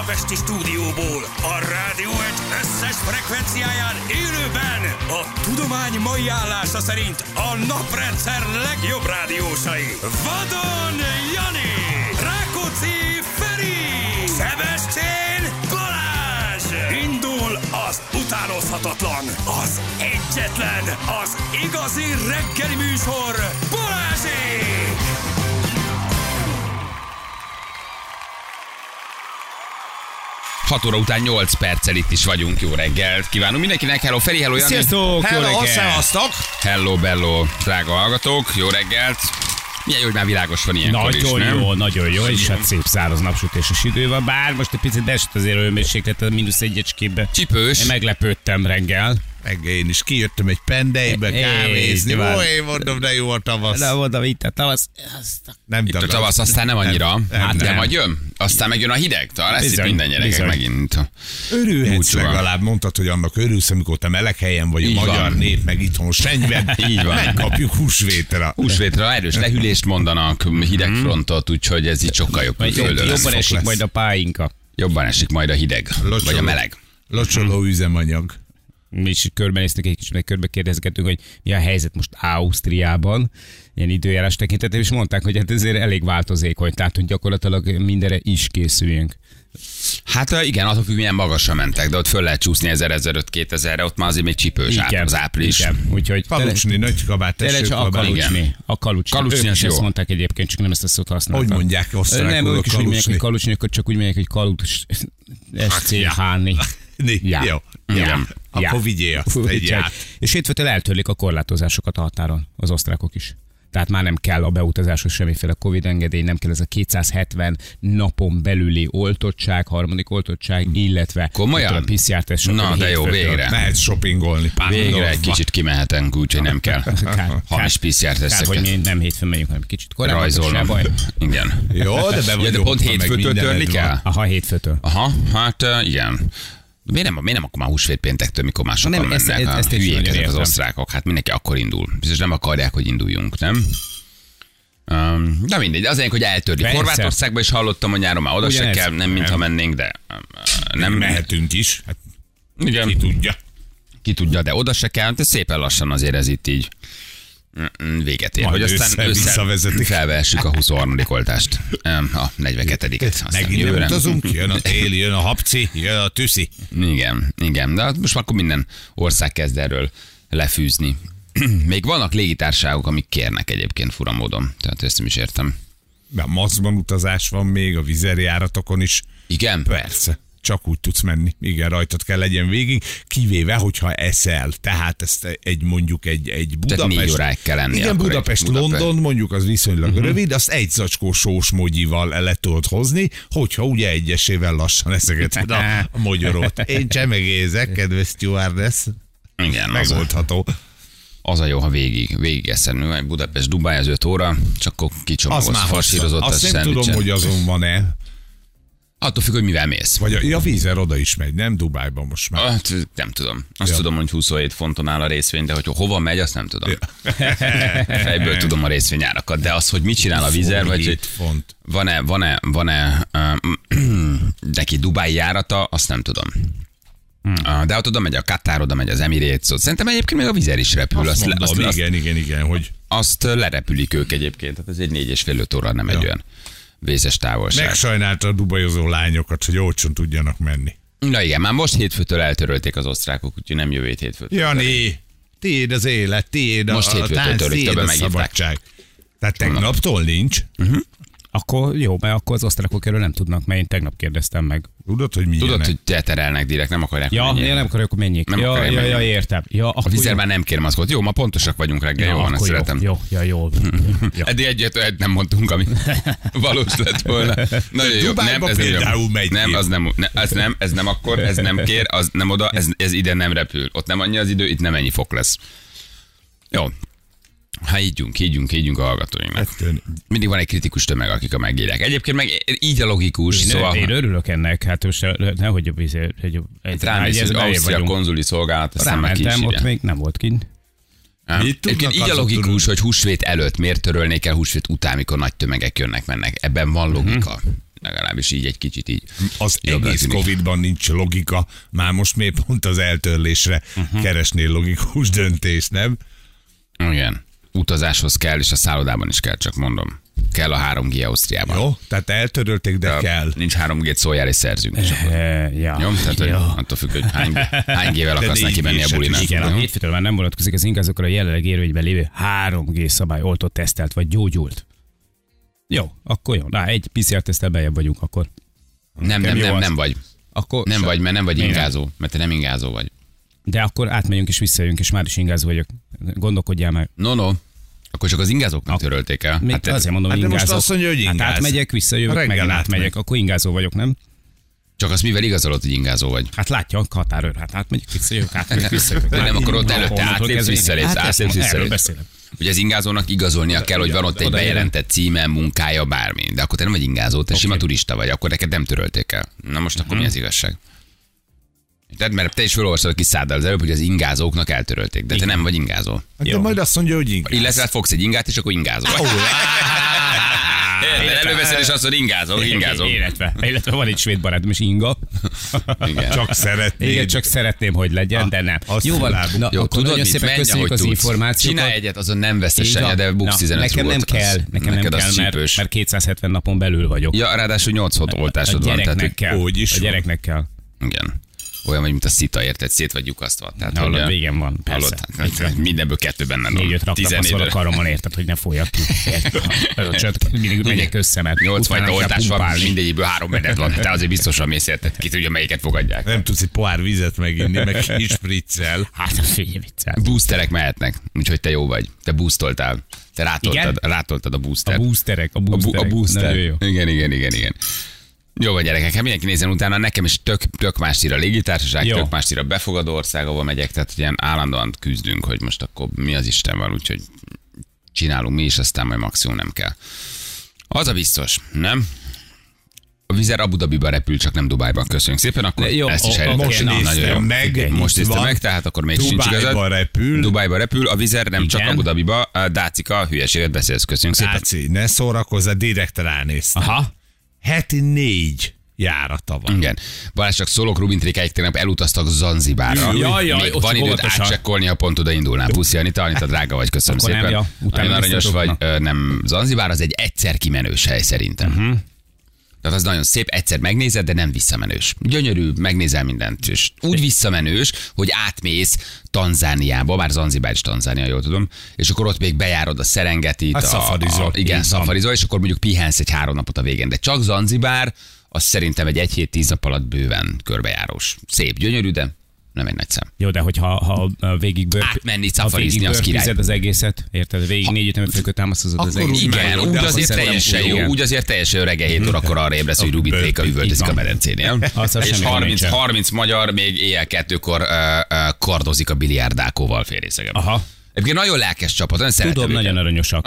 budapesti stúdióból, a rádió egy összes frekvenciáján élőben a tudomány mai állása szerint a naprendszer legjobb rádiósai. Vadon Jani, Rákóczi Feri, Sebestyén Balázs. Indul az utánozhatatlan, az egyetlen, az igazi reggeli műsor, Balázsék! 6 óra után 8 perccel itt is vagyunk. Jó reggelt kívánunk mindenkinek. Hello Feri, hello Jani. Sziasztok, jó reggelt. Szevasztok. Hello bello, drága hallgatók. Jó reggelt. Milyen jó, hogy már világos van ilyenkor is, nem? Nagyon jó, és hát szép száraz napsütéses idő van. Bár most egy picit esett azért a hőmérséklet, a -1-eskébe. Csipős. Én meglepődtem reggel. Reggel én is kijöttem egy pendejbe kávézni. Én mondom, de jó a tavasz. De mondom, itt a tavasz. Nem itt a tavasz, aztán nem annyira. De majd jön. Aztán megjön a hideg. Lesz Bizony, itt minden gyerekek bizony. megint. Örülhetsz legalább, mondtad, hogy annak örülsz, amikor te meleg helyen vagy, a magyar nép meg itthon sennyben. Így van. Megkapjuk húsvétra. Húsvétra erős lehűlést mondanak, hidegfrontot, úgyhogy ez így sokkal jobb. Jobban esik majd a pályinka. Jobban esik majd a hideg, vagy a meleg. Locsoló üzemanyag. Mi is körbenéztük egy kicsit, meg körbe kérdezgetünk, hogy mi a helyzet most Ausztriában, ilyen időjárás tekintetében, és mondták, hogy hát ezért elég változékony, tehát hogy gyakorlatilag mindenre is készüljünk. Hát igen, attól függ, milyen magasra mentek, de ott föl lehet csúszni 1000-2000-re, ott már azért még csipős az április. Igen. Úgyhogy Kalucsni, nagy kabát, tessék kabát. A kalucsni az jó. Ezt mondták egyébként, csak nem ezt a szót használtam. Hogy mondják osztrákul nem, ők is úgy mondják, hogy kalucsni? kalucsni, akkor csak úgy mondják, hogy kalucs, SCH-ni. Jó. Akkor vigyél azt egy ját. És hétfőtől eltörlik a korlátozásokat a határon, az osztrákok is. Tehát már nem kell a beutazáshoz semmiféle Covid engedély, nem kell ez a 270 napon belüli oltottság, harmadik oltottság, illetve komolyan? A PCR-test. Na, de jó, végre. Mehet shoppingolni. Végre egy kicsit kimehetünk, úgyhogy nem kell. Hamis PCR-teszteket. hogy mi nem hétfőn megyünk, hanem kicsit korábban. Rajzolnom. Igen. Jó, de de pont hétfőtől törni kell? Aha, hétfőtől. Aha, hát igen. Miért nem akkor már húsvét péntektől, mikor már sokan mennek a hülyék ezek az osztrákok? Hát mindenki akkor indul. Biztos nem akarják, hogy induljunk, nem? De mindegy, az hogy eltörli. Horvátországban is hallottam, hogy nyáron már oda se kell, nem mintha mennénk, de nem mehetünk is. Hát, igen. Ki tudja. Ki tudja, de oda se kell, de szépen lassan azért ez itt így véget ér. Majd hogy aztán visszavezetik. Felvehessük a 23. oltást, a 42-et. Megint nem utazunk, jön a tél, jön a habci, jön a tüszi. Igen, de most már akkor minden ország kezd erről lefűzni. Még vannak légitársaságok, amik kérnek egyébként fura módon. Tehát ezt nem is értem. De a maszkban utazás van még, a vizerjáratokon is. Igen? Persze. Csak úgy tudsz menni. Igen, rajtad kell legyen végig, kivéve, hogyha eszel. Tehát ezt mondjuk egy Budapest. Tehát 4 óráig kell lenni. Igen, Budapest-London mondjuk az viszonylag rövid, azt egy zacskó sós mogyival le tudod hozni, hogyha ugye egyesével lassan eszegeted a mogyorot. Én csemegézek, kedves stewardess. Igen, megoldható. Az a jó, ha végig eszem. Budapest, Dubáj az 5 óra, csak akkor kicsomagolsz fasírozott a azt nem tudom, hogy azon van-e. Attól függ, hogy mivel mész. Vagy a vízer oda is megy, nem Dubájban most már. Hát, nem tudom. Azt tudom, hogy 27 fonton áll a részvény, de hogy hova megy, azt nem tudom. Fejből tudom a részvényárakat, de az, hogy mit csinál a vízer, vagy hogy van-e neki Dubái járata, azt nem tudom. De ott oda megy a Katar, oda megy az Emirates, szerintem egyébként még a vízer is repül. Igen, hogy azt lerepülik ők egyébként, tehát ez egy 4,5-5 óra nem egy olyan vészes távolság. Megsajnálta a dubajozó lányokat, hogy olcsón tudjanak menni. Na igen, már most hétfőtől eltörölték az osztrákok, úgyhogy nem jövő hétfőtől. Jani, tiéd az élet, tiéd most a tánc, tiéd a szabadság. Tehát tegnaptól nincs. Akkor jó, mert akkor az osztrákok erről nem tudnak, mert én tegnap kérdeztem meg. Tudod, hogy milyenek? Tudod, hogy teterelnek direkt, nem akarják, hogy menjék. Ja, nem akarják, hogy menjék. Ja, értem. Ja, a vízer már nem kér maszkot. Jó, ma pontosak vagyunk reggel, jó van, ezt szeretem. Jó. Eddig egyet nem mondtunk, ami valós lett volna. Nagyon jó. Ez nem akkor, ez nem kér, az nem oda, ez ide nem repül. Ott nem annyi az idő, itt nem ennyi fok lesz. Jó. Hát higgyünk a hallgatóinknak. Mindig van egy kritikus tömeg, akik a megírják. Egyébként meg így a logikus. Én örülök ennek, hát most nehogy rámész, hogy Ausztria konzuli szolgálat, aztán meg rámentem, ott még nem volt kint. Így a logikus, hogy húsvét előtt miért törölnék el húsvét után, mikor nagy tömegek jönnek, mennek. Ebben van logika. Legalábbis így egy kicsit így. Az egész Covid-ban nincs logika, már most miért pont az eltörlésre keresnél logikus döntést, nem? Igen. Utazáshoz kell, és a szállodában is kell, csak mondom. Kell a 3G Ausztriában. Jó, tehát eltörölték, de kell. Nincs 3G-t, szóljál és szerzünk. Jó, tehát attól függ, hogy hány G-vel akarsz neki menni a bulinál. Igen, a hétfőtől már nem vonatkozik az ingázókra a jelenleg érvényben lévő 3G szabály oltott, tesztelt vagy gyógyult. Jó, akkor jó. Egy PCR-tesztel bejebb vagyunk akkor. Nem vagy. Akkor nem vagy, mert nem vagy ingázó. Mert te nem ingázó vagy. De akkor átmegyünk és visszajövünk, és már is ingázó vagyok. Gondolkodjál meg. No. Akkor csak az ingázóknak törölték el. Hát azért mondom, hogy ingázó. Most azt mondja, hogy ingáz. Hát átmegyek, visszajövök, megint átmegyek. Akkor ingázó vagyok, nem? Csak azt mivel igazolod, hogy ingázó vagy? Hát látja a határőr. Hát átmegyek, visszajövök, átmegyek, visszajövök. De nem, akkor ott előtte átlépsz, visszalépsz. Erről beszélek. Ugye az ingázónak igazolnia kell, hogy van ott egy bejelentett címe, munkája, bármi. De akkor te nem vagy ingázó, te sima turista vagy, akkor neked nem törölték el. Na most akkor mi az igazság? Tehát mert te is felolvastad a kis száddal az előbb, hogy az ingázóknak eltörölték, de te nem vagy ingázó. De majd azt mondja, hogy ingáz. Illetve fogsz egy ingát, és akkor ingázó. Előveszed, és azt mondod, ingázó. Illetve van egy svéd barátom, és Inga. Igen. Csak szeretném. Igen, csak szeretném, hogy legyen, de nem. Jó van, jó, tudod, nagyon szépen köszönjük az információkat. Csinálj egyet, azon nem vesztes senye, de buksz 15 nekem nem kell, mert 270 napon belül vagyok. Ja, ráadásul 8 oltásod van. A gyereknek kell. Igen. Olyan vagy, mint a szita, érted? Szét vagy lyukasztva. Hallod, végem van, persze. Mindenből 2 benne van. 4-5 raktam a karomon, érted, hogy ne folyjak ki. Mindig megyek össze, mert 8 fajta oltás van, mindegyikből 3 menet van. Te azért biztosan mész, érted? Ki tudja, melyiket fogadják. Nem tudsz egy pohár vizet meginni, meg kis spriccel. Hát, figyelj viccel. Boosterek mehetnek, úgyhogy te jó vagy. Te boostoltál. Te rátoltad a booster. A boosterek. A booster. Igen. Jó van, gyerekek, hát mindenki nézzen utána, nekem is tök más ír a légitársaság, tök más ír a befogadó ország, ahol megyek, tehát ilyen állandóan küzdünk, hogy most akkor mi az Isten van, úgyhogy csinálunk mi is, aztán majd maximum nem kell. Az a biztos, nem? A Vizer Abu Dhabiba repül, csak nem Dubájban. Köszönjük szépen, akkor jó, ezt is most néztem meg. Most néztem meg, tehát akkor még sincs igazad. Dubájba repül. A Vizer nem csak Abu Dhabiba, Dácika, hülyeséget beszélsz. Köszönjük szépen. Dáci, ne szórakozz, direkt ránéztem. Aha. Heti 4 járata van. Igen. Balázs, csak szólok, Rubin Trikáig tegnap elutaztak Zanzibárra. Még van időt átcsekkolni, ha pont oda indulnál. Puszi, Anita, drága vagy, köszönöm akkor szépen. Nagyon aranyos vagy. Nem, Zanzibár az egy egyszer kimenős hely szerintem. Tehát az nagyon szép, egyszer megnézed, de nem visszamenős. Gyönyörű, megnézel mindent. És úgy visszamenős, hogy átmész Tanzániába, bár Zanzibár is Tanzánia, jól tudom, és akkor ott még bejárod a Serengetit. Szafarizol. Igen, szafarizol, és akkor mondjuk pihensz egy 3 napot a végén. De csak Zanzibár, az szerintem egy 1 hét 10 nap alatt bőven körbejárós. Szép, gyönyörű, de nem egy nagy szem. Jó, de hogyha végig átmenni, szafarizni, az király. Az egészet, érted? Végig 4 ütemfőköt támasztod az egész. Igen, úgy azért teljesen jó. Úgy azért teljesen jó, reggel 7 órakor arra ébresz, hogy Rubin Tréka üvöltözik a medencénél. És 30 magyar még éjjel 2-kor kardozik a biliárdákóval félrészegem. Aha. Egyébként nagyon lelkes csapat, nagyon szeretem. Tudom, nagyon aranyosak.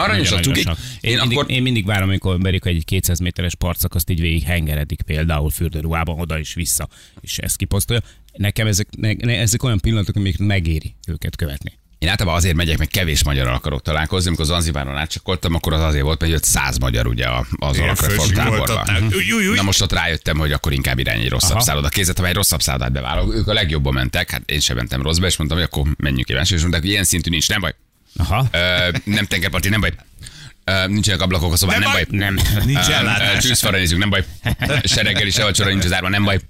Én mindig várom, amikor Amerika egy 200 méteres partszakaszt így végig hengeredik, például fürdőruhában oda is vissza, és ezt kiposztolja. Nekem ezek olyan pillanatok, amik megéri őket követni. Én általában azért megyek, mert kevés magyarral akarok találkozni, amikor Zanzibáron átcsekkoltam, akkor az azért volt, mert jött 100 magyar ugye az alakreformtáborban. Na most ott rájöttem, hogy akkor inkább irány egy rosszabb szállodakézet, ha egy rosszabb szállodát beválok. Ők a legjobban mentek, hát én sem mentem rosszba, és mondtam, hogy akkor menjünk ki, és mondták, hogy ilyen szintű nincs, nem baj. Nem tengerparti, nem baj. Nincsenek ablakok a szobán, nem baj. Nem. Nincs ellátás. Tűzfalra nézzük, nem baj. Se reggeli, se vacsora nincs az árban, nem baj.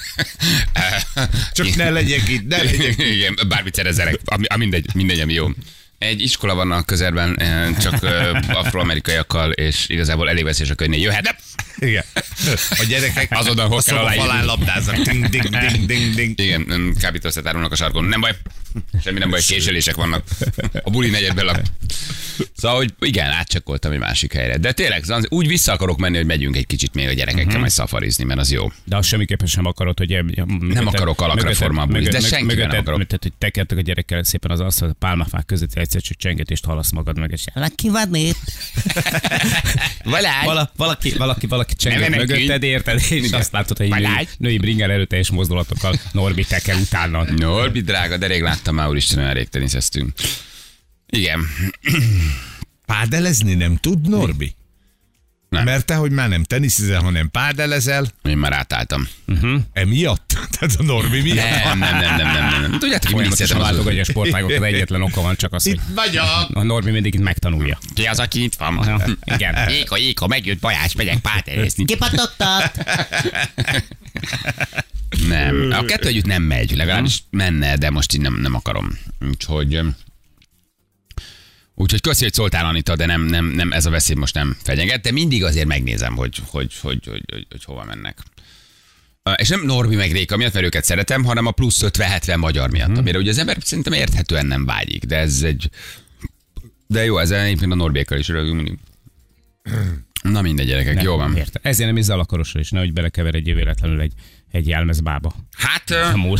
Csak ne legyek itt, ne legyek itt. Igen, bármit szerezzenek, mindegy, ami jó. Egy iskola van a közelben, csak afroamerikaiakkal, és igazából elég veszélyes a könnyű. Jöhet, igen. A gyerekek azonnal hol kell aláírni. falán labdáznak. Ding, ding, ding, ding, ding. Igen, kábítószert árulnak a sarkon. Nem baj. Semmi nem baj, késelések vannak. A buli negyedben lak. Szóval, hogy igen, átcsekkoltam egy másik helyre. De tényleg, úgy vissza akarok menni, hogy megyünk egy kicsit még a gyerekekkel majd szafarizni, mert az jó. De azt semmiképpen sem akarod, hogy... Nem akarok alakreformmal bulizni, de senkivel nem akarok. Tehát, hogy tekertek a gyerekkel szépen az asztal, a pálmafák között egyszer csak csengetést hallasz magad meg, és valaki van itt. Valaki csenget mögötted, érted, és azt látod, hogy női bringel erőteljes mozdulatokkal Norbi teker utána. Norbi drága, de rég láttam már, úristen, olyan rég teniszeztünk. Igen. Pádelezni nem tud, Norbi? Mert te, hogy már nem teniszezel, hanem pádelezel. Én már átálltam. Emiatt? Tehát a Norbi miatt? Nem. Tudjátok, hogy mindig Folyamatosan váltogatja a sportágokat, egyetlen oka van, csak az, hogy Itt vagyok. a Norbi mindig itt megtanulja. Ki az, aki itt van? Aha, igen. Éka, megjött Bajás, megyek pádelezni. Kipatogtat! Nem, a kettő együtt nem megy, legalábbis menne, de most így nem akarom. Úgyhogy köszi, hogy szóltál, Anita, de nem ez a veszély most nem fenyeget, de mindig azért megnézem, hogy hova mennek. És nem Norbi meg Réka miatt, mert őket szeretem, hanem a plusz 50-70 magyar miatt, amire ugye az ember szerintem érthetően nem vágyik, de ez egy... De jó, ezzel egyébként a Norbékkal is rögünk mindig. Na mindegy, gyerekek, jó van. Érte. Ezért nem is Zalakarosra is, nehogy belekeveredjél véletlenül egy jelmezbába. Hát... Múl.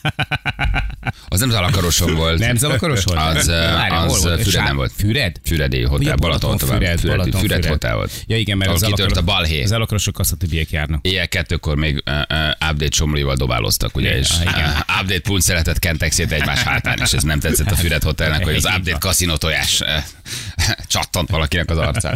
Az nem Zalakaroson volt. Nem Zalakaros volt? Az Füreden volt. Füred? Füredi hotel, Balaton tovább. Füred hotel volt. Ja igen, mert ahol kitört a balhé. Az Zalakarosok azt a többiek járnak. Éjjel 2-kor még update Somlival dobáloztak, ugye, és update pult szeretett kentek szét egymás hátán, és ez nem tetszett a Füred hotelnek, hogy az update kaszinó tojás csattant valakinek az arcán.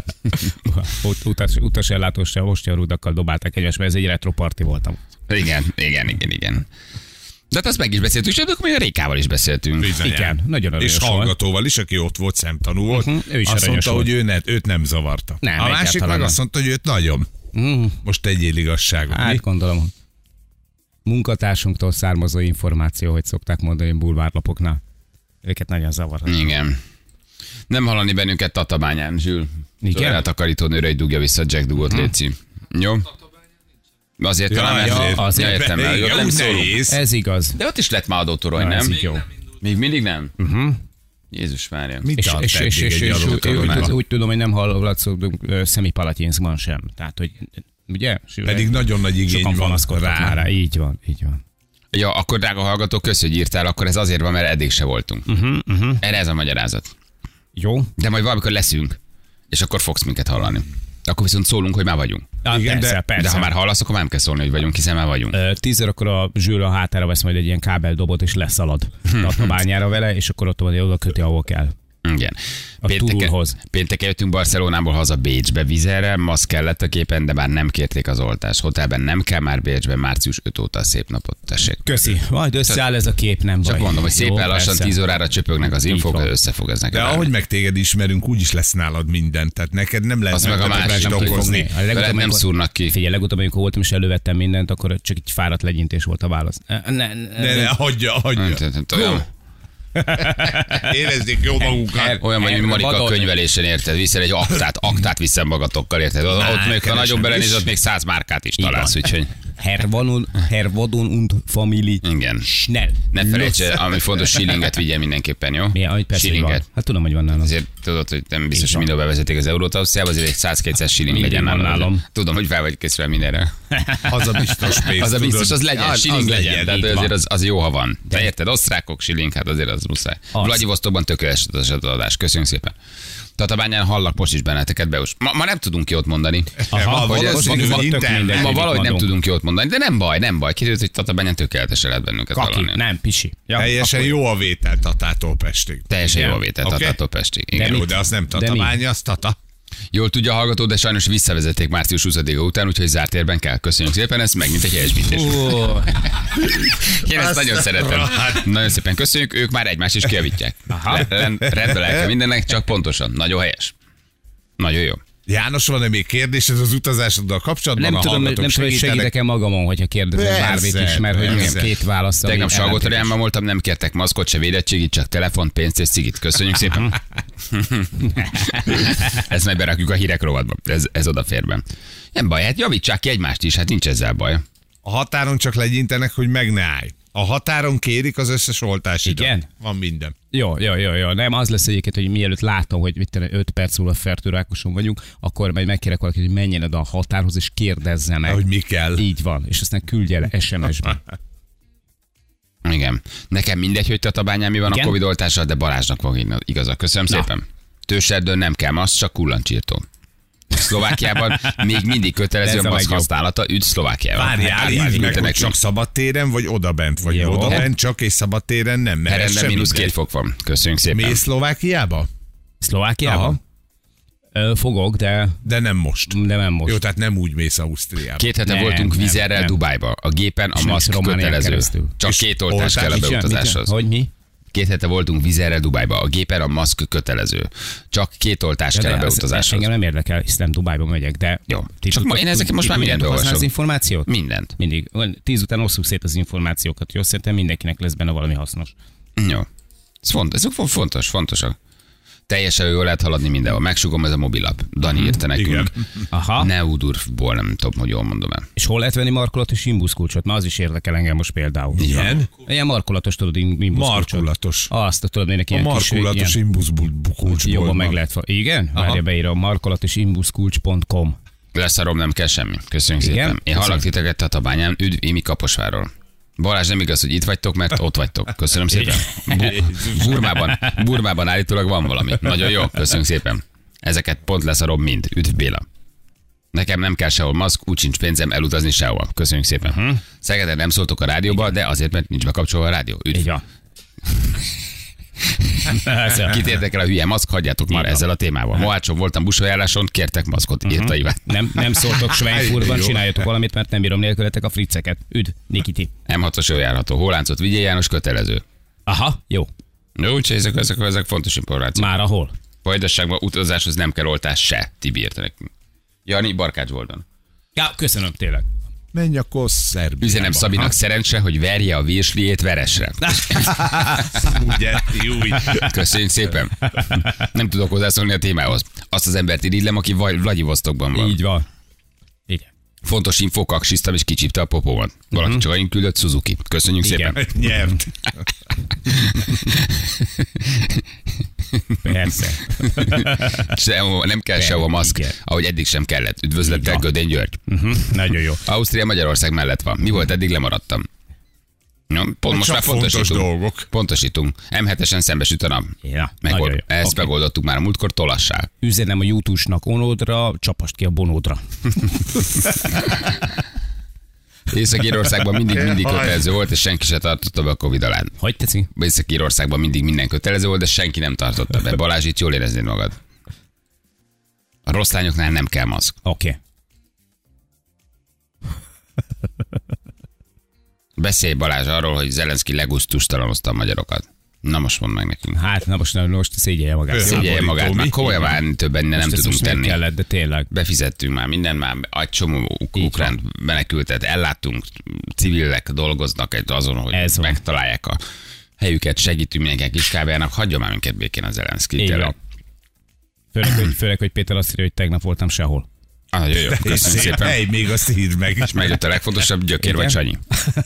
Utasellátós ostyarudakkal dobálták egymást, mert ez egy retro party voltam. Igen. De hát azt meg is beszéltünk, és akkor még a Rékával is beszéltünk. Bizonyán. Igen, nagyon aranyos és hallgatóval is, aki ott volt, szemtanú volt. Ő is azt mondta, volt. hogy őt nem zavarta. Nem, a másik meg azt mondta, hogy őt nagyon. Most tegyél igazságot. Hát gondolom, munkatársunktól származó információ, hogy szokták mondani bulvárlapoknál. Őket nagyon zavar. Igen. Nem hallani bennünket Tatabányán, Zsül. Igen? Eltakarító nőre, hogy dugja vissza Jack Dugot, léci. Jó? Azért talán azért. Értem el, hogy nem szólunk. Ez igaz. De ott is lett már adótorony, Na, nem? ez így jó. Még mindig nem? Jézus várja. És úgy tudom, hogy nem hallatszódunk Szemipalatyinszban sem. Tehát, hogy ugye? Pedig nagyon nagy igény van rá. Így van. Ja, akkor drága hallgató, köszi, hogy írtál, akkor ez azért van, mert eddig se voltunk. Erre ez a magyarázat. Jó. De majd valamikor leszünk, és akkor fogsz minket hallani. Akkor viszont szólunk, hogy már vagyunk. Igen, persze. De ha már hallasz, akkor már nem kell szólni, hogy vagyunk, hiszen már vagyunk. 10-re akkor a Zsül a hátára vesz majd egy ilyen kábeldobot, és leszalad Tatabányára vele, és akkor ott van, oda köti, ahol kell. Igen. A túlhoz. Pénteken jöttünk Barcelonából haza Bécsbe vizerre, maszk kellett a képen, de már nem kérték az oltást. Hotelben nem kell már Bécsben, március 5 óta szép napot, tessék. Köszi. Majd összeáll ez a kép, nem baj. Csak mondom, hogy szépen jó, lassan persze. 10 órára csöpögnek az infók, összefog ez neked. De ahogy meg téged ismerünk, úgyis lesz nálad minden. Tehát neked nem lehet az meg a másik okozni. Nem szúrnak ki. Figyelj, legutóbb, amikor voltam és elővettem mindent, akkor csak egy fáradt legyintés volt a válasz. Ne, hagyja. Érezzék jó magunkat. Olyan vagy, mint Marika a könyvelésen, érted? Viszel egy aktát viszem magatokkal, érted? Ott még, ha nagyobb belenéz, ott még 100 márkát is találsz, úgyhogy... Herr Vadon und Familie. Igen. Schnell. Ne felejts, ami fontos, shillinget vigyen mindenképpen, jó? Shillinget. Hát tudom, hogy van nálam. Azért tudod, hogy nem biztos, hogy mindenhol bevezetik az eurót Ausztriába, azért egy 100-200 shilling legyen nálam. Tudom, hogy fel vagy készülve mindenre. Az a biztos pénz. Az a biztos, az legyen, shilling legyen. Tehát azért az jó, ha van. De érted, osztrákok, shilling, hát azért az muszáj. Vladivostokban tökéletes az adás. Köszönjük szépen. Tatabányán hallak most is benneteket, Beus. Ma nem tudunk ki ott mondani. Ma valahogy nem tudunk jót mondani, de nem baj. Kiderült, hogy Tatabányán tökéletesen lehet bennünket hallani. Nem, pisi. Ja, teljesen jó a vétel Tatától Pestig. Teljesen jó a vétel Tatától Pestig. Igen, de az nem Tatabánya, az Tata. Jól tudja a hallgató, de sajnos visszavezették március 20-a után, úgyhogy zárt térben kell. Köszönjük szépen, ez megint egy helyesbítés. Én ezt nagyon szeretem. Nagyon szépen köszönjük, ők már egymást is kijavítják. Rendben lelke mindennek, csak pontosan. Nagyon helyes. Nagyon jó. János, van-e még kérdés ez az utazásoddal kapcsolatban? Nem tudom, hogy segítek-e magamon, hogyha kérdezek bármit is, mert hogy két választ. Tegnap Salgótarjánban voltam, nem kértek maszkot, se védettségit, csak telefont, pénzt és cigit. Köszönjük szépen. Ezt majd berakjuk a hírek rovatba. Ez odafér be. Nem baj, hát javítsák ki egymást is, hát nincs ezzel baj. A határon csak legyintenek, hogy meg ne állj. A határon kérik az összes oltásidat. Igen? Van minden. Jó. Nem, az lesz egyébként, hogy mielőtt látom, hogy 5 perc múlva Fertőrákoson vagyunk, akkor majd megkérek valakit, hogy menjen oda a határhoz, és kérdezze meg. Hogy mi kell. Így van, és aztán küldje le SMS-ben. Igen. Nekem mindegy, hogy Tatabányán mi van. Igen? A Covid oltással, de Balázsnak van igaza. Köszönöm szépen. Tőserdőn nem kell maszk, csak kullancsírtó. Szlovákiában még mindig kötelező a maszk használata, üdv Szlovákiában. Várjál, hívd meg, hogy csak szabadtéren, vagy odabent, vagy jó. Odabent csak, és szabadtéren nem. Herenden -2 fok van. Köszönjük szépen. Mész Szlovákiába? Szlovákiába? Fogok, de nem most. Jó, tehát nem úgy mész Ausztriába. 2 hete voltunk vizerrel Dubájba. A gépen a maszk kötelező. Csak 2 oltás kell a beutazáshoz. Hogy mi? 2 hete voltunk vizerrel Dubájba. A gépen a maszk kötelező. Csak 2 oltás kell a beutazáshoz. Engem nem érdekel, hiszen Dubájba megyek, de... Jó. Csak én ezeket most már mindent olvasok. az információt? Mindent. Mindig. 10 után osszuk szét az információkat. Jó, szerintem mindenkinek lesz benne valami hasznos. Jó. Ezek fontosak. Teljesen jól lehet haladni mindenhol. Megsugom, ez a mobilap. Dani írta nekünk. Igen. Aha. Neudurfból, nem tudom, hogy jól mondom el. És hol lehet venni markolatos imbuszkulcsot? Már az is érdekel engem most például. Igen? Ilyen markolatos, tudod, imbuszkulcsot. Markulatos. Azt tudod, minek ilyen markulatos imbuszkulcsból. jobban meg lehet. Igen? Várja, beír a markolatosimbuszkulcs.com. Leszarom, nem kell semmi. Köszönjük Igen? szépen. Én hallak titeket Tatabányán. Üdv, Imi Kaposvárról. Balázs, nem igaz, hogy itt vagytok, mert ott vagytok. Köszönöm szépen. Burmában állítólag van valami. Nagyon jó, köszönjük szépen. Ezeket pont leszarom mind. Üdv Béla. Nekem nem kell sehol maszk, úgy sincs pénzem elutazni sehol. Köszönjük szépen. Szegeden nem szóltok a rádióba, de azért, mert nincs bekapcsolva a rádió. Üdv. Így van. Kit érdekel a hülye maszk, hagyjátok már ezzel a témával. Mohácson voltam buszajánláson, kértek maszkot, írta Iván. Nem szóltok Schweinfurtban, csináljatok valamit, mert nem bírom nélkületek a fricceket. Üdv, Nikiti. M6-os jól járható. Hóláncot vigyél, János, kötelező. Aha, jó. Jó, úgyhogy ezek fontos információk. Már ahol? Vajdaságban utazáshoz nem kell oltás se, Tibi írta nekünk. Jani, Barkácsbolton. Ja, köszönöm tényleg. Menj akkor Szerbiába. Üzenem Szabinak, szerencse, hogy verje a virsliét veresre. Ugye, új. Köszönjük szépen. Nem tudok hozzászólni a témához. Azt az embert irigylem, aki Vladivostokban van. Így van. Igen. Fontos info, kaksiztam és kicsípte a popómat. Valaki csak annyit küldött, Suzuki. Köszönjük szépen. Nyert. Persze. Nem kell sehol maszk, ahogy eddig sem kellett. Üdvözlettel, Gödény György. Nagyon jó. Ausztria Magyarország mellett van. Mi volt eddig, lemaradtam. No, most már fontos dolgok. Pontosítunk. M7-esen szembesüt a nap. Ja, nagyon jó. Ezt megoldottuk már a múltkor, tolassál. Üzenem a YouTube-nak onódra, csapast ki a bonódra. Észak-Írországban mindig kötelező volt, és senki se tartotta be a Covid alá. Hogy tetszik? Észak-Írországban mindig minden kötelező volt, de senki nem tartotta be. Balázs, itt jól éreznéd magad. A rossz lányoknál nem kell maszk. Oké. Beszélj, Balázs, arról, hogy Zelenszky legusztustalanozta a magyarokat. Na most mondd meg nekünk. Hát, na most szégyelje magát. Szégyelje magát, már komolyan többen nem tudunk tenni. Kellett, de tényleg. Befizettünk már minden, már egy csomó ukrán menekültet elláttunk, civilek dolgoznak azon, hogy megtalálják a helyüket, segítünk mindenkinek Kiskábjának, hagyja már minket békén a Zelenszky. Főleg, hogy Péter azt írja, hogy tegnap voltam sehol. Nagyon jó, köszönöm szépen. Hely, még azt írd meg. És megjött a legfontosabb, Gyökér vagy Sanyi.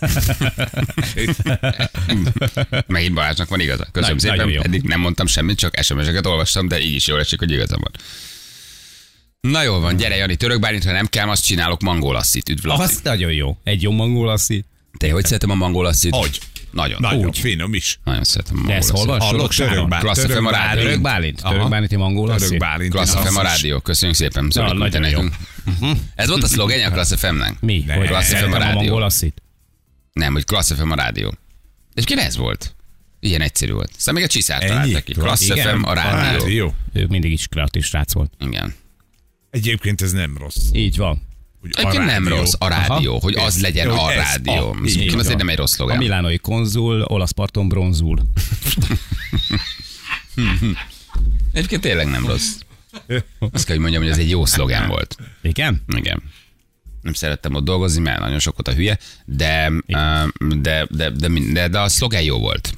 Megint Balázsnak van igaza. Köszönöm szépen. Eddig nem mondtam semmit, csak SMS-eket olvastam, de így is jól esik, hogy igazam van. Na jól van, gyere Jani, török Bálintra nem kell, azt csinálok mangólasszit. Üdv Laci. Az nagyon jó. Egy jó mangólasszit. Te hogy szeretem a mangólasszit? Hogy? Nagyon finom is. Nagyon szeretem a mangólasszit. Ezt hallok? Klassz FM a rádió. Török Bálint. Török Bálinti mangólasszit. Klassz FM a rádió. Köszönjük szépen. Nagyon jó. Ez volt a szlogenje a Klassz FM-nek? Mi? Hogy Klassz FM a rádió. Mangólasszit? Nem, hogy Klassz FM a rádió. És ki ez volt? Ilyen egyszerű volt. Aztán még a Csiszár találta ki. Klassz FM a rádió. Ő mindig is kreatív srác volt. Igen. Egyébként ez nem rossz. Így van. Egyébként nem rossz a rádió, hogy az legyen a rádió. Ez azért nem egy rossz szlogán. A milánói konzul, olasz parton bronzul. Egyébként tényleg nem rossz. Azt kell, hogy mondjam, hogy ez egy jó szlogán volt. Igen? Igen. Nem szerettem ott dolgozni, mert nagyon sok volt a hülye, de a szlogán jó volt.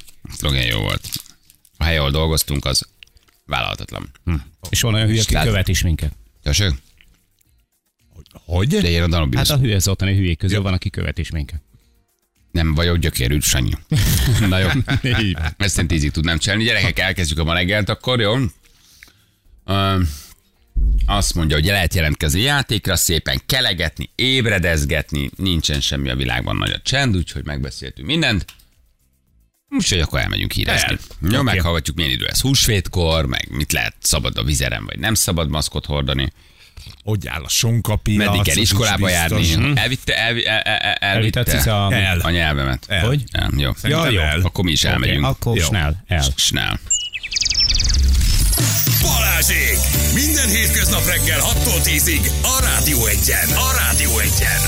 A hely, ahol dolgoztunk, az vállalhatatlan. És van olyan hülye, aki követ is minket. Tessék? Hogy? De én a Danubius. Hát a hülye az ottani hülyék közül van, aki követ is minket. Nem vagyok gyökérű, Sanyi. Na jó. Ezt én 10-ig tudnám csinálni. Gyerekek, elkezdjük a ma reggelt, akkor jó? Azt mondja, hogy lehet jelentkezni játékra, szépen kelegetni, ébredezgetni, nincsen semmi a világban nagy a csend, úgyhogy megbeszéltünk mindent. Úgyhogy akkor elmegyünk hírezni. Jó, meghallgatjuk, milyen idő lesz húsvétkor, meg mit lehet szabad a vizeren, vagy nem szabad maszkot hordani. Hogy áll a sonkapiac. Meddig kell iskolába járni. Elvitte a nyelvemet. Hogy? Jó. Jó. Akkor mi is elmegyünk. Akkor snell. Snell. Balázs Hírség! Minden hétköznap reggel 6-tól 10-ig a Rádió 1-en. A Rádió 1-en.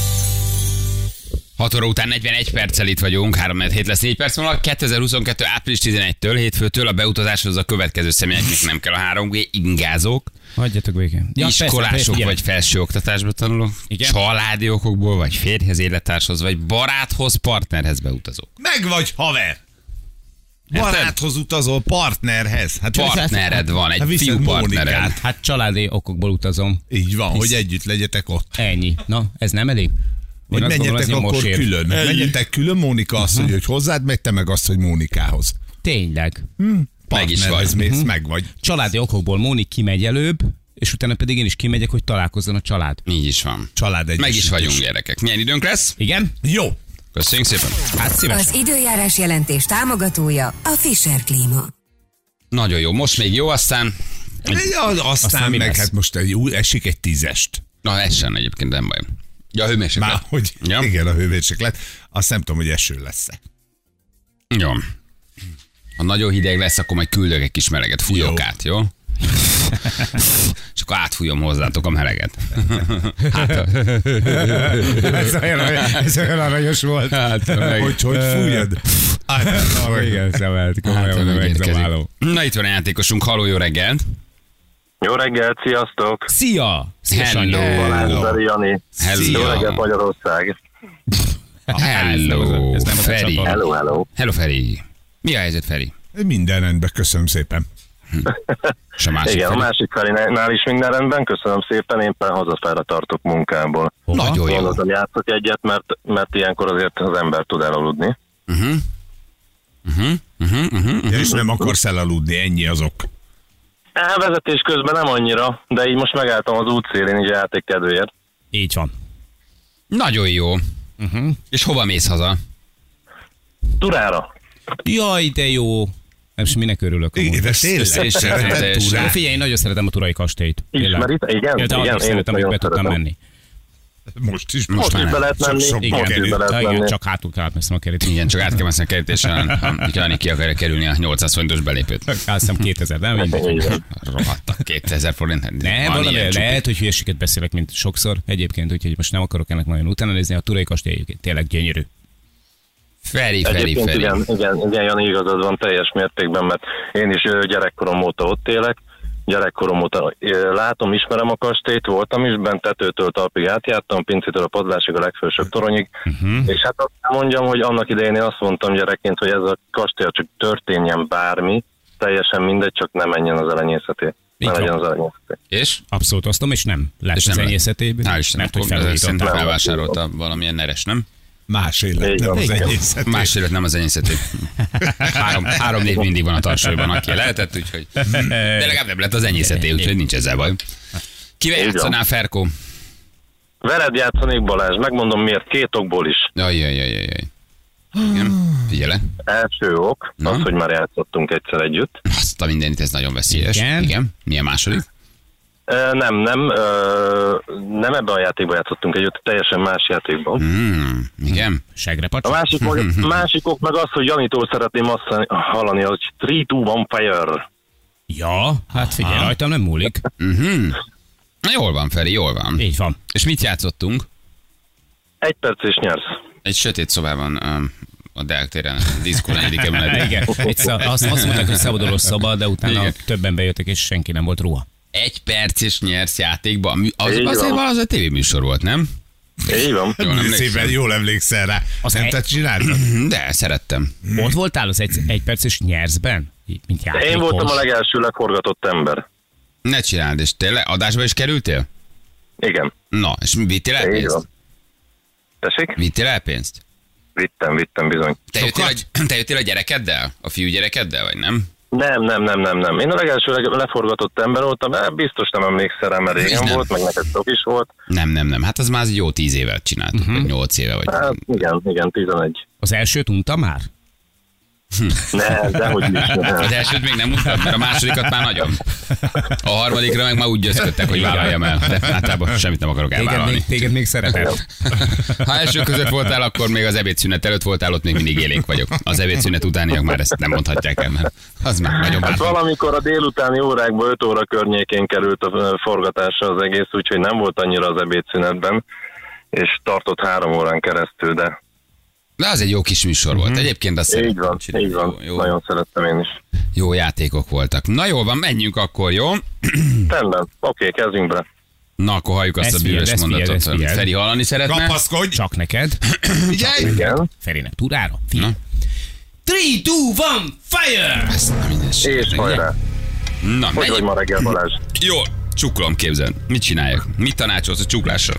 6 óra után 41 perccel itt vagyunk, 3-7 lesz 4 perc múlva. 2022. április 11-től, hétfőtől a beutazáshoz a következő személyeknek nem kell a 3G, ingázók, Hagyjatok végén. Ja, iskolások persze, vagy felsőoktatásba tanulók, Igen. családi okokból, vagy férjhez, élettárshoz, vagy baráthoz, partnerhez beutazók. Meg vagy haver. Baráthoz utazol, partnerhez. Hát Partnered van, egy viszed fiú partnered. Mónikát. Hát családi okokból utazom. Így van, hogy együtt legyetek ott. Ennyi. Na, ez nem elég? Vagy Én azt menjetek gondolom, ez akkor nyomorsér. külön. Menjetek külön, Mónika azt mondja, hogy hozzád megy, te meg azt, hogy Mónikához. Tényleg. Meg is Partnerhez vagy. mész, meg vagy. Családi okokból Mónik kimegy előbb, és utána pedig én is kimegyek, hogy találkozzon a család. Így is van. Család Meg is egyesítés. vagyunk, gyerekek. Milyen időnk lesz? Igen? Jó. Köszönjük szépen. Hát szívesen. Az időjárás jelentés támogatója a Fischer Klíma. Nagyon jó. Most még jó, aztán... Ja, aztán mi meg lesz? hát most esik egy 10-est. Na, ez sem egyébként nem baj. Ja, a hőmérséklet. Már hogy Ja. igen, a hőmérséklet. Azt nem tudom, hogy eső lesz-e. Jó. Ha nagyon hideg lesz, akkor majd küldök egy kis meleget, fújok Jó. át, jó? És akkor átfújom hozzátok a meleget. Hát, Ez olyan aranyos volt. Hogy fújod? Igen, szemelt, komolyan úgy megzaváló. érkezik. Na, itt van a játékosunk. Halló, jó reggelt. Jó reggelt, sziasztok! Szia! Szia, Sanyi. Balázs, Jani. Hello. Jó reggelt, Magyarország! Hello, Ez nem a te Feri. csatornád. Hello. Hello, Feri. Mi a helyzet, Feri? Minden rendben, köszönöm szépen. És a másik Igen, a Feri? másik Felinál is minden rendben, köszönöm szépen, én pár hazafelé tartok munkából. Nagyon jó. Gondoltam, játszok egyet, mert ilyenkor azért az ember tud elaludni. És nem akarsz elaludni, ennyi azok. Vezetés közben nem annyira, de így most megálltam az útszélén, így a játék kedvéért. Így van. Nagyon jó. És hova mész haza? Turára. Jaj, de jó. Nem is minek örülök. amúgy. De tényleg, szereted teljesen. túrát? Figyelj, én nagyon szeretem a Turai kastélyt. Ismerit? Igen, Én igen, szeretem, hogy nagyon be tudtam szeretem. menni. Most is. Most is be lehet menni, Sok most is kerül. be lehet Ja, igen, menni. csak hátul kell átmeszem a kerítést. Igen, csak át kell mászni a kerítésen, hogyha Jani ki akarja kerülni a 800 forintos belépőt. Azt hiszem 2000, nem mindegy. Igen. Rohadtak, 2000 forint. Ne, Van valami, ilyen lehet, hogy hülyeséget beszélek, mint sokszor egyébként, úgyhogy most nem akarok ennek nagyon utána nézni. A Turai kastély egyébként tényleg gyönyörű. Feri. Egyébként igen, Jani, igazad van teljes mértékben, mert én is gyerekkorom óta ott élek. Gyerekkorom óta látom, ismerem a kastélyt, voltam is bent, tetőtől talpig átjártam, pincétől a padlásig, a legfelsőbb toronyig, és hát azt mondjam, hogy annak idején én azt mondtam gyerekként, hogy ez a kastély csak történjen bármi, teljesen mindegy, csak ne menjen az elenyészeté. Ne Így legyen van. az elenyészeté. És? Abszolút osztom, és nem lett És az nem lett. enyészetében. Hál' Istennek, Mert hogy szerintem felújították. felvásárolta valamilyen neres, nem? Más élet, Így nem van. az Igen. egészet. Más élet nem az enyészető. Három név mindig van a tarsolyban, aki lehetett, úgyhogy... De legalább nem lett az enyészeté, úgyhogy nincs ezzel baj. Kivel Így van. játszanál, Ferkó? Veled játszanék, Balázs, megmondom miért, 2 okból is. Jaj. Igen, figyelek. Első ok, Na? az, hogy már játszottunk egyszer együtt. Azt a mindenit, ez nagyon veszélyes. Igen. Mi a második? Nem ebben a játékban játszottunk együtt, teljesen más játékban. Igen. Segrepacs. A másik ok meg az, hogy Janitól szeretném azt hallani, hogy 3, 2, 1, fire. Ja, hát figyelj, rajtam nem múlik. Na, jól van, Feri, jól van. Így van. És mit játszottunk? 1 perc és nyersz. Egy sötét szobában a Deák téren, a diszkó 4. emeletben. Igen, azt mondták, hogy szabadulós szoba, de utána Igen. többen bejöttek, és senki nem volt ruha. 1 perc és nyersz játékban. Így Azért van. az a tévéműsor volt, nem? Így van. Jól emlékszem. Szépen jól emlékszel rá. Az Nem egy- te csináltad? De, szerettem. Ott voltál az egy perces nyerszben? Mint játékos? Én voltam a legelső leforgatott ember. Ne csináld, és tényleg adásba is kerültél? Igen. Na, és vittél el Így pénzt? van. Tessék? Vittél el pénzt? Vittem bizony. Te jöttél a gyerekeddel? A fiú gyerekeddel, vagy nem? Nem. Én a legelső leforgatott ember voltam, de biztos nem emlékszel rá, mert régen Nem. volt, meg neked sok is volt. Nem. Hát az már az jó 10 évet csináltuk, vagy 8 éve, vagy... Hát igen, 11. Az elsőt unta már? Ne, dehogy is. Az elsőt még nem mutat, mert a másodikat már nagyon. A harmadikra meg már úgy győzködtek, hogy vállaljam el. De általában semmit nem akarok elvállalni. Téged még szeretett. Ha első között voltál, akkor még az ebédszünet előtt voltál, ott még mindig élénk vagyok. Az ebédszünet utániak már ezt nem mondhatják el, mert az már nagyon Hát bátran. valamikor a délutáni órákban 5 óra környékén került a forgatásra az egész, úgyhogy nem volt annyira az ebédszünetben, és tartott 3 órán keresztül, de De az egy jó kis műsor volt. Egyébként azt így van, szeretem. így van. Jó, Nagyon szerettem én is. jó játékok voltak. Na jól van, menjünk akkor, jó? Rendben, oké, kezdjünk be. Na, akkor halljuk azt Ez a bűvös figyeld, ez mondatot. figyeld, ez figyeld. Feri hallani szeretne? Kapaszkodj! Csak neked. Figyelj! Igen. Ferinek tudára. Figyelj. Na. 3, 2, 1, fire! Ezt nem minden És segít, hajrá. ugye? Na, Hogy vagy menjünk. ma reggel, Balázs? Jó, csuklom, képzeld. Mit csináljak? Mit tanácsolsz a csuklásra?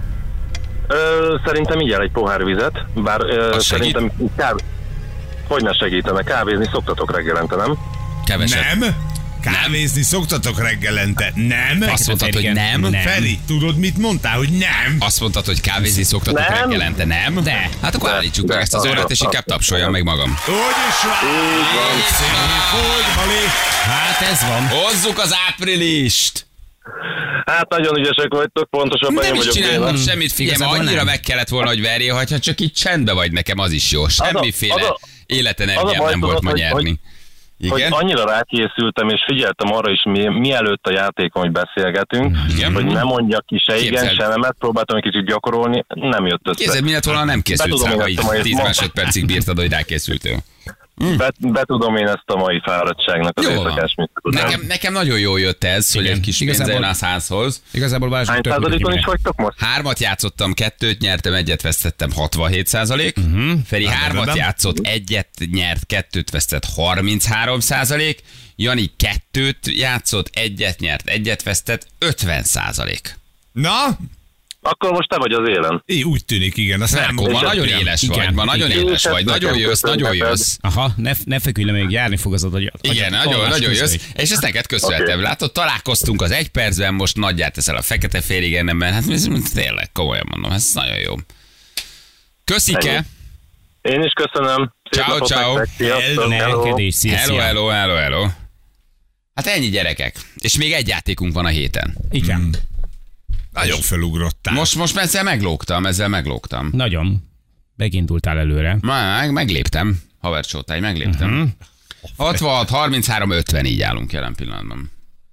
Szerintem így el egy pohár vizet, bár Az segít? szerintem hogy ne segítene, kávézni szoktatok reggelente, nem? Keveset. Nem? Kávézni szoktatok reggelente? Nem? Azt mondtad, hogy nem? Nem. Feri, tudod, mit mondtál, hogy nem? Azt mondtad, hogy kávézni szoktatok Nem. reggelente, nem? De. Hát akkor De. állítsuk meg De. ezt az órát, és inkább tapsoljam meg magam. Úgyis van! Szép vagy, Bali! Hát ez van. Hozzuk az áprilist! Hát nagyon ügyesek vagytok, pontosabban én Nem is vagyok csináltam béna. semmit, figyelj, Igazából annyira nem. meg kellett volna, hogy verjél, hogyha csak így csendbe vagy nekem, az is jó. Semmiféle az a életenergiám baj, nem volt tudod, ma hogy- nyerni. Hogy Igen? annyira rákészültem, és figyeltem arra is, mielőtt a játékon, hogy beszélgetünk, Igen. hogy ne mondjak ki se igen, Képzeld. se nemet, próbáltam egy kicsit gyakorolni, nem jött össze. Képzeld, mi lett volna, ha nem készülsz Betudom rá, én ha ezt a mai- így 10 másodpercig bírtad, hogy rákészültél. Betudom én ezt a mai fáradtságnak az Jó van. éjszakás műsor után. Nekem nagyon jól jött ez, hogy Igen. egy kis pénz Igazából- jön a 100-hoz. Igazából Balázs Hány tök százalékon mindegy, is vagytok most? 3-at játszottam, 2-t nyertem, 1-et vesztettem, 67%. Feri 3-at játszott, 1-et nyert, 2-t vesztett, 33%. Jani 2-t játszott, 1-et nyert, 1-et vesztett, 50%. Na? Akkor most te vagy az élen. Így úgy tűnik, igen. Azt nem Ferkó, ma és nagyon igen. éles vagy, Igen. ma nagyon Igen. éles vagy, nagyon Nekem jössz, nagyon köszönheted. jössz. Aha, ne fekülj le, még járni fog az agyad. Igen, nagyon jössz, és ezt neked köszönhetem. Oké. Látod, találkoztunk az 1 percben, most nagyját teszel a fekete félig ennemben, hát ez tényleg, komolyan mondom, ez nagyon jó. Köszike! Ennyi. Én is köszönöm. Szép Ciao, napot ciao. nektek. Sziasztok, hello. Elkedés, szia, Hello, szia. hello, hello, hello. Hát ennyi gyerekek. És még egy játékunk van a héten. Igen, nagyon felugrottál. Most ezzel meglógtam. nagyon. Megindultál előre. Megléptem. Havercsótáj, megléptem. 66, 33, 50 így állunk jelen pillanatban.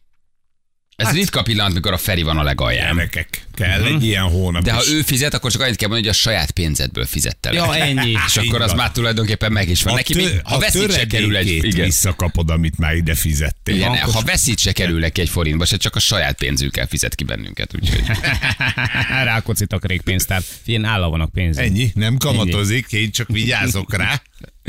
Ez ritka pillanat, mikor a Feri van a legalján. Gyerekek, kell egy ilyen hónap De ha is. ő fizet, akkor csak annyit kell mondani, hogy a saját pénzedből fizette le. Ja, ennyi. És akkor az már tulajdonképpen meg is van. Neki még, ha veszít se kerül egy... Igen. visszakapod, amit már ide fizettél. Igen, bankos- ha veszít se kerül neki egy forintba, se csak a saját pénzükkel fizet ki bennünket. Úgyhogy... Rákóczi takarékpénztár. Figyelj, nála vannak pénzek. Ennyi, nem kamatozik, én csak vigyázok rá.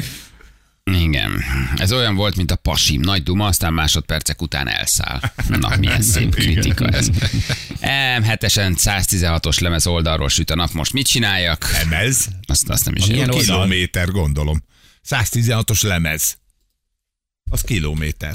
Igen. Ez olyan volt, mint a pasim. Nagy duma, aztán másodpercek után elszáll. Na, milyen szép kritika ez. M7-esen 116-os lemez oldalról süt a nap. Most mit csináljak? Lemez, Azt nem is Milyen értem. oldal? kilométer gondolom. 116-os lemez. Az kilométer.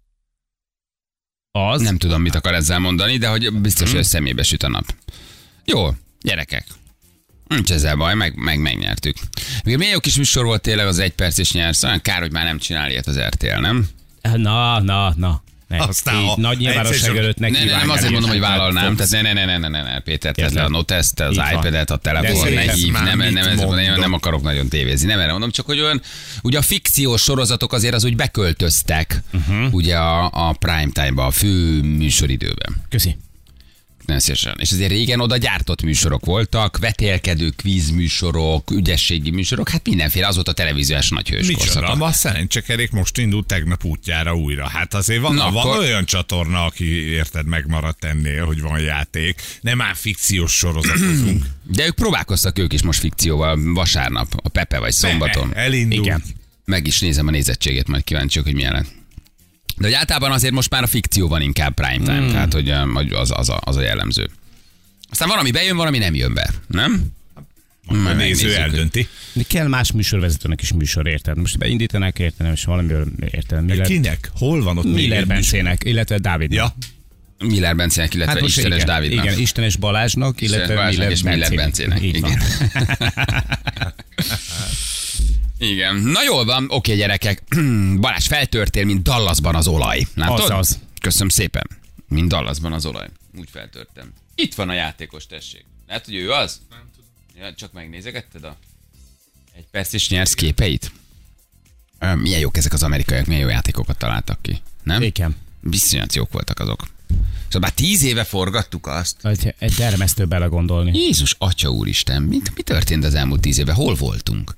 Az? Nem tudom, mit akar ezzel mondani, de hogy biztos, hogy a szemébe süt a nap. Jó, gyerekek. Nincs ezzel baj, megnyertük. Még milyen jó kis műsor volt tényleg az 1 perc és nyersz. Olyan kár, hogy már nem csinál ilyet az RTL, nem? Na. Ne. Aztán Így a- nagy nyilvánosság egyszer csak- előtt neki Nem azért mondom, hogy vállalnám. Tehát ne, Péter, tedd le a notest, az Így van. iPad-et, a telefon, De ne szerintem hív, már mit mondom? nem akarok nagyon tévézni. Nem erre mondom, csak hogy olyan, ugye a fikciós sorozatok azért az úgy beköltöztek, ugye a prime time-ba, a fő műsoridőben. Köszi. Nem szívesen. És azért régen oda gyártott műsorok voltak, vetélkedő kvízműsorok, ügyességi műsorok, hát mindenféle, az volt a televíziós nagyhős Micsoda, korszaka. a szerencsekerék most indult tegnap útjára újra. Hát azért van, Na, van akkor- olyan csatorna, aki érted megmaradt ennél, hogy van játék. Nem már fikciós sorozatozunk. De ők próbálkoztak ők is most fikcióval vasárnap, a Pepe vagy szombaton. Elindult. Igen. Meg is nézem a nézettségét, majd kíváncsiak, hogy milyen lett. De hogy általában azért most már a fikció van inkább prime time, tehát hogy az a jellemző. Aztán valami bejön, valami nem jön be, nem? A Majd néző megnézzük, eldönti. De kell más műsorvezetőnek is műsor, érted? Most beindítanák, érted, és valamiből, érted? Kinek? Hol van ott még Miller egy Bencének, illetve Dávid. Ja, Miller Bencének, illetve most Istenes igen, Dávidnak. Igen, Istenes Balázsnak, illetve Balázsnak és Miller Bencének. Így van. Igen. Igen. Na jól van, oké gyerekek. Balázs, feltörtél, mint Dallasban az olaj. Látod? Az. Köszönöm szépen. Mint Dallasban az olaj. Úgy feltörtem. Itt van a játékos, tessék. Lehet, hogy ő az? Nem tudom. Ja, csak megnézegetted a egy perc és nyersz képeit? Milyen jók ezek az amerikaiak, milyen jó játékokat találtak ki. Nem? Igen. Viszonyat jók voltak azok. Szóval már 10 éve forgattuk azt. Egy dermesztő belegondolni. Jézus, Atya úristen, mi történt az elmúlt 10 évben? Hol voltunk?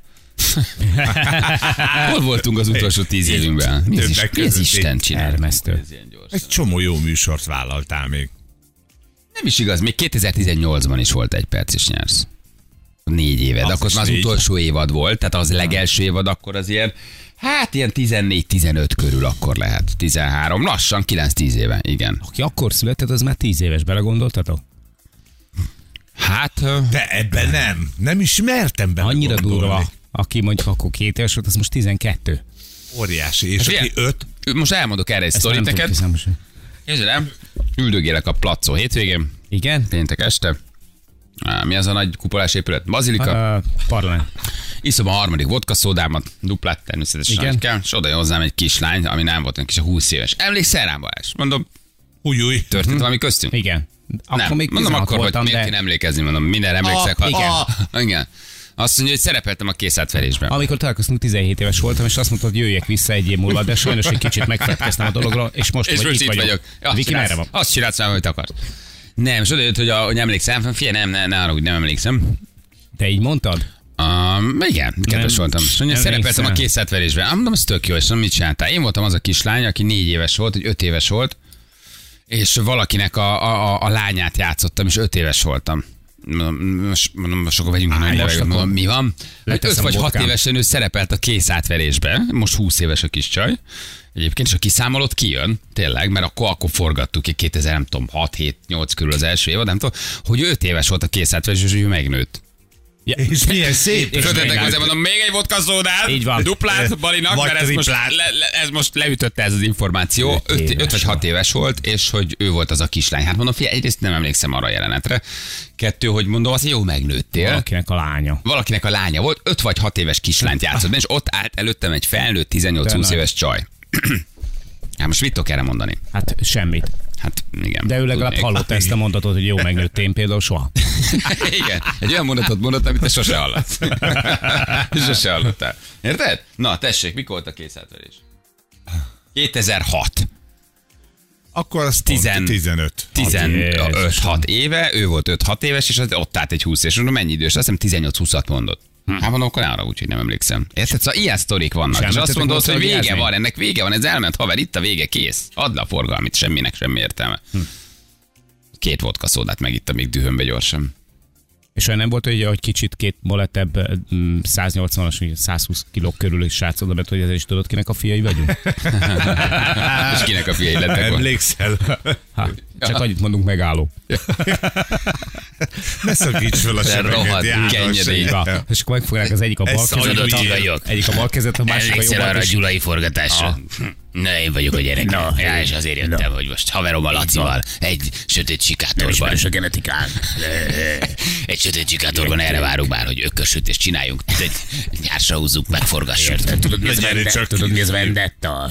Hol voltunk az utolsó 10 évünkben? Mi ez Isten csinál? Dermesztő. Egy csomó jó műsort vállaltál még. Nem is igaz, még 2018-ban is volt egy perc és nyersz. 4 éve, de akkor már az utolsó évad volt, tehát az legelső évad akkor az ilyen, hát ilyen 14-15 körül akkor lehet. 13, lassan 9-10 éve, igen. Aki akkor született, az már 10 éves, belegondoltatok? Hát... De ebben nem ismertem bele. Annyira gondolni. durva. Aki mondjuk akkor 2 éves volt, az most 12. Óriási. És aki 5? Most elmondok erre egy sztorit neked. Nézd el, üldögélek a placó hétvégén. Igen? Péntek este. Mi az a nagy kupolás épület? Bazilika. Parlament. Iszom a harmadik vodka szódámat, duplát természetesen, Igen. hogy kell, és oda jön hozzám egy kislány, ami nem volt, egy kis 20 éves. Emlékszel rám, Balázs? Mondom, Új. történt valami köztünk? Igen. Akkor Nem. még Mondom 16 akkor, voltam, hogy miért de kéne emlékezni, mondom, minden emlékszek. igen. Igen. Azt mondja, hogy szerepeltem a készátverésben. amikor találkoztunk, 17 éves voltam, és azt mondtad, hogy jöjjek vissza egy év múlva, de sajnos egy kicsit megfelelkeztem a dologról, és most, És hogy most itt vagyok. Viki, merre van? Azt csinálsz rám, amit akarsz. Nem, és odajött, hogy emlékszem, figyelj, ne arra, hogy nem emlékszem. Te így mondtad? Igen, kedves voltam. És mondja, szerepeltem a készátverésben. Mondom, ez tök jó, és mit csináltál? Én voltam az a kislány, aki 4 éves volt, vagy 5 éves volt, és valakinek a lányát játszottam, és 5 éves voltam. Most akkor vegyünk nagy levegőt, mondom, mi van? 5 vagy 6 évesen ő szerepelt a készátverésben, most 20 éves a kis csaj. Egyébként, és a kiszámolott kijön, tényleg, mert akkor forgattuk ki 2000, nem tudom, 6-7-8 körül az első évad, nem tudom, hogy 5 éves volt a készátverés, és ő megnőtt. Ja. És milyen szép. Föltettek hozzá, mondom, még egy vodka szódát, Így van. duplát Balinak, Vagy mert triplát. ez most leütötte ez az információ. 5 vagy 6 éves volt, és hogy ő volt az a kislány. Hát mondom, figyelj, egyrészt nem emlékszem arra a jelenetre. 2, hogy mondom, azt jó megnőttél. Valakinek a lánya Volt, 5 vagy 6 éves kislányt játszott, és ott állt előttem egy felnőtt 18-20 éves csaj. Hát most mit tudok erre mondani? Hát semmit. Hát igen. De ő legalább tudnék. hallotta ezt a mondatot, hogy jó megnőtt, én például soha. Igen, egy olyan mondatot mondott, amit te sose hallasz. Sose hallottál. Érted? Na, tessék, mikor volt a készátverés? 2006. Akkor az 15. 15-6 éve, ő volt 5-6 éves, és ott állt egy 20 éves. Mondom, mennyi idős? Azt hiszem 18-20-at mondott. Hát mondom, akkor arra úgy, hogy nem emlékszem. Érted? Szóval ilyen sztorik vannak. És azt mondod, hogy vége van, ennek vége van, ez elment, haver, itt a vége, kész. Add le a forgalmit, semminek semmi értelme. 2 vodka szódát megittem még dühömbe gyorsan. És olyan nem volt, hogy kicsit két molettebb 180-as, 120 kilók körül is srác oda, mert hogy ez is tudod, kinek a fiai vagyunk? És kinek a fiai lettek? Emlékszel? Csak annyit mondunk, megálló. Ne szakíts fel a rohadt sebeket, kenyedény. És akkor megfognák az egyik a bal kezet, a másik a Emlékszel arra a jobbat. gyulai forgatásra? Na, én vagyok a gyerek. Ja, és azért jöttem, hogy most haverom a Lacival egy sötét sikátorban. a genetikán. Egy sötét sikátorban erre várunk már, hogy ökösütést csináljunk. Egy nyársra húzzuk, megforgassuk. Tudod, mi ez vendetta?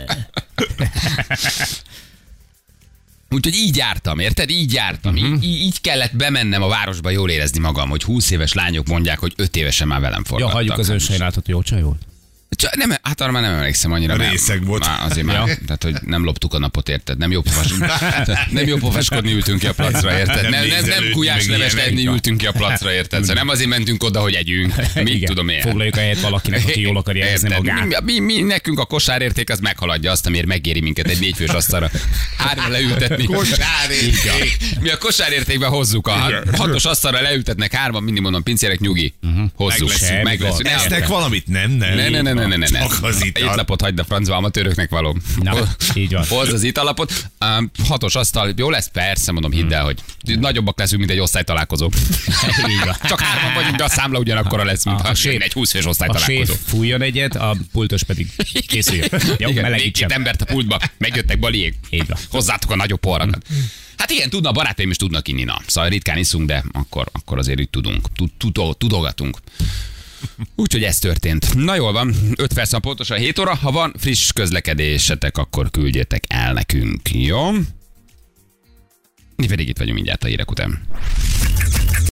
Úgyhogy így jártam, érted? Így jártam. Így kellett bemennem a városba jól érezni magam, hogy 20 éves lányok mondják, hogy 5 évesen már velem forgattak. Ja, hagyjuk az ősejlátot, hogy jó csaj volt. Nem, hát arra már nem emlékszem annyira. Részeg volt. Azért már, tehát, hogy nem loptuk a napot, érted? Nem jó pofáskodni ültünk ki a placra, érted? Nem gulyásleves enni ültünk ki a placra, érted? Szóval nem azért mentünk oda, hogy együnk. Mit Igen. tudom én. Foglaljuk a helyet valakinek, aki jól akarja érezni Érted? magát. Nekünk a kosárérték az meghaladja azt, amiért megéri minket egy 4 fős asztalra 3 leültetni. Kosárérték. Mi a kosárértékben hozzuk a 6-os asztalra leültetnek 3-an, mindig mondom, pincérek nyugi. Hozzuk, megleszünk. Esznek valamit? Nem. Ne. Csak az ital. Étlapot hagyd a francba, amatőröknek való. Na, így van. Hozd az italapot. 6-os asztal, jó lesz? Persze, mondom, hidd el, hogy nagyobbak leszünk, mint egy osztálytalálkozó. Csak 3-an vagyunk, de a számla ugyanakkora lesz, mint ha egy 20 fős A osztálytalálkozó. séf fújjon egyet, a pultos pedig készüljön. Jó, Igen, még melegítsem. 2 embert a pultba, megjöttek Baliék. Így van. Hozzátok a nagyobb porrakat. Hát igen, tudna, a barátaim is tudnak inni, na. Szóval ritkán iszunk, de akkor azért így tudunk. Tudogatunk. Úgyhogy ez történt. Na jól van, 5 perc pontosan 7 óra. Ha van friss közlekedésetek, akkor küldjétek el nekünk, jó? Mi pedig itt vagyunk mindjárt a hírek után.